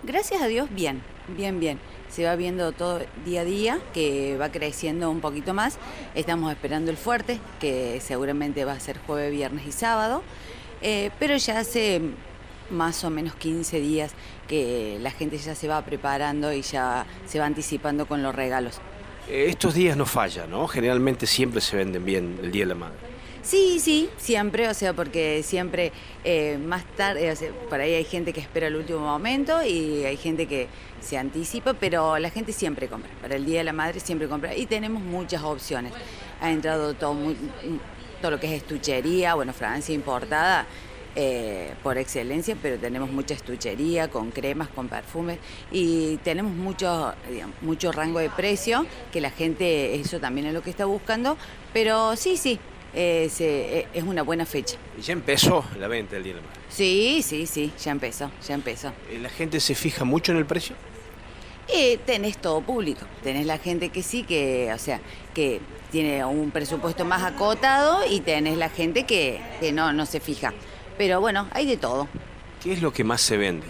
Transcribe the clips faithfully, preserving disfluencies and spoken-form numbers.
Gracias a Dios, bien, bien, bien. Se va viendo todo día a día, que va creciendo un poquito más. Estamos esperando el fuerte, que seguramente va a ser jueves, viernes y sábado. Eh, pero ya hace más o menos quince días que la gente ya se va preparando y ya se va anticipando con los regalos. Eh, Estos días no falla, ¿no? Generalmente siempre se venden bien el Día de la Madre. Sí, sí, siempre, o sea, porque siempre eh, más tarde, o sea, por ahí hay gente que espera el último momento y hay gente que se anticipa, pero la gente siempre compra, para el Día de la Madre siempre compra y tenemos muchas opciones. Ha entrado todo, muy, todo lo que es estuchería, bueno, Francia importada eh, por excelencia, pero tenemos mucha estuchería con cremas, con perfumes y tenemos mucho, digamos, mucho rango de precio, que la gente, eso también es lo que está buscando, pero sí, sí. Eh, se, eh, es una buena fecha. ¿Y ya empezó la venta del Día de la Madre? Sí, sí, sí, ya empezó, ya empezó. Eh, ¿La gente se fija mucho en el precio? Eh, tenés todo público, tenés la gente que sí, que, o sea, que tiene un presupuesto más acotado y tenés la gente que, que no, no se fija. Pero bueno, hay de todo. ¿Qué es lo que más se vende?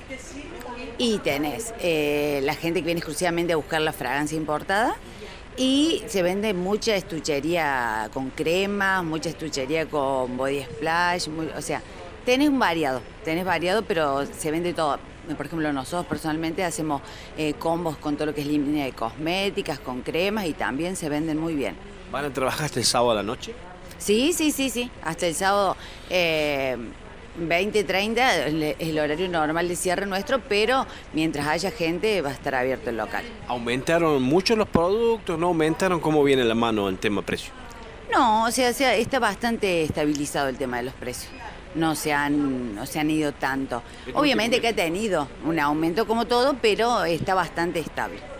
Y tenés eh, la gente que viene exclusivamente a buscar la fragancia importada. Y se vende mucha estuchería con cremas, mucha estuchería con body splash, muy, o sea, tenés un variado, tenés variado, pero se vende todo. Por ejemplo, nosotros personalmente hacemos eh, combos con todo lo que es línea de cosméticas, con cremas y también se venden muy bien. ¿Van a trabajar hasta el sábado a la noche? Sí, sí, sí, sí, hasta el sábado eh, veinte, treinta es el horario normal de cierre nuestro, pero mientras haya gente va a estar abierto el local. ¿Aumentaron mucho los productos? ¿No aumentaron? ¿Cómo viene la mano en tema precio? No, o sea, o sea, está bastante estabilizado el tema de los precios. No se han, no se han ido tanto. Obviamente que ha tenido un aumento como todo, pero está bastante estable.